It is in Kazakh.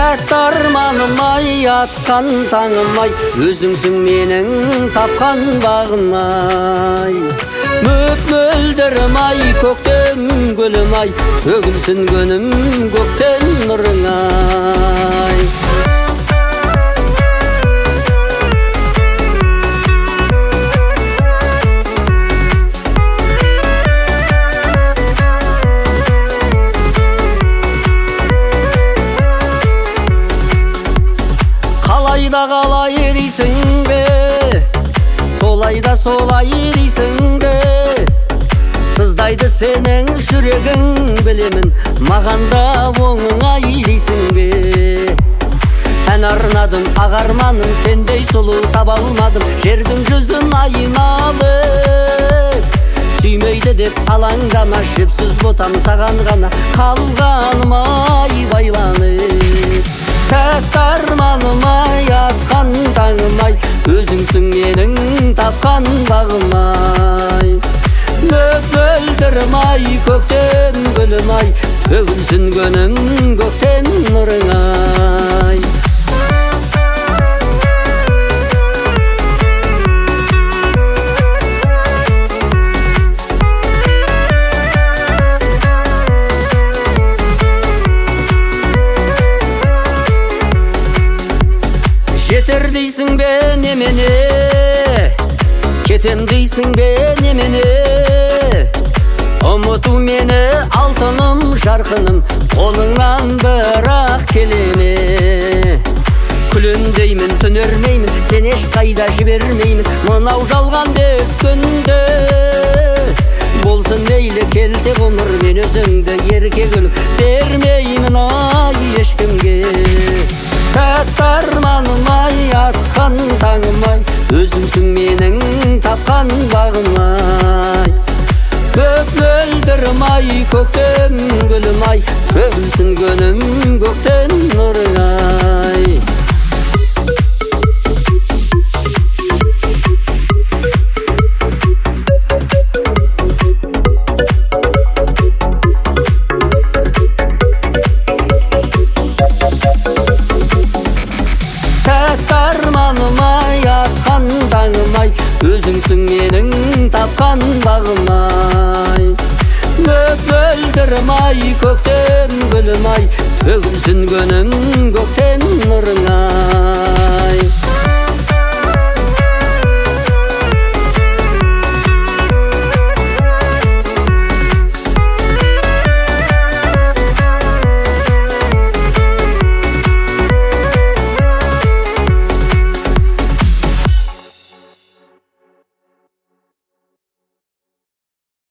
тәтті арманым-ай, атқан таңым-ай, өзіңсің менің тапқан бағым-ай. Мөп-мөлдірім-ай, көктем гүлім-ай, төгілсін күнім көктен нұрың-ай. Қалайда қалай дейсің бе, солайда солай дейсің бе, сыздайды сенің жүрегің білемін, мағанда оңыңай дейсің бе. Ән арнадым, ағарманым, сендей сұлу таба алмадым, жердің жүзін айналып. Сүймейді деп алаңдама, жіпсіз ботам саған ғана, қалғаным-ай байланып. Тәтті арманым-ай, атқан таңым-ай, өзіңсің менің тапқан бағым-ай. Мөп-мөлдірім-ай, көктем гүлім-ай, төгілсін күнім көктен нұрың-ай. Жетер дейсің бе немене, кетем дейсің бе немене, ұмыту мені алтыным жарқыным, қолыңнан бірақ келеме. Күліндеймін, түнермеймін, сен ешқайда жібермеймін, мынау жалған бес күнде. Болсын мейлі келте ғұмыр, мен өзіңді ерке гүл бермеймін ай ешкімге. Тәтті арманым-ай, атқан таңым-ай, өзіңсің менің тапқан бағым-ай. Мөп-мөлдірім-ай, көктем гүлім-ай, төгілсін күнім көктен нұрың-ай. Арманым-ай, атқан таңым-ай, өзіңсің менің тапқан бағым-ай. Мөп-мөлдірім-ай, көктем гүлім-ай, төгілсін күнім көктен нұрың-ай.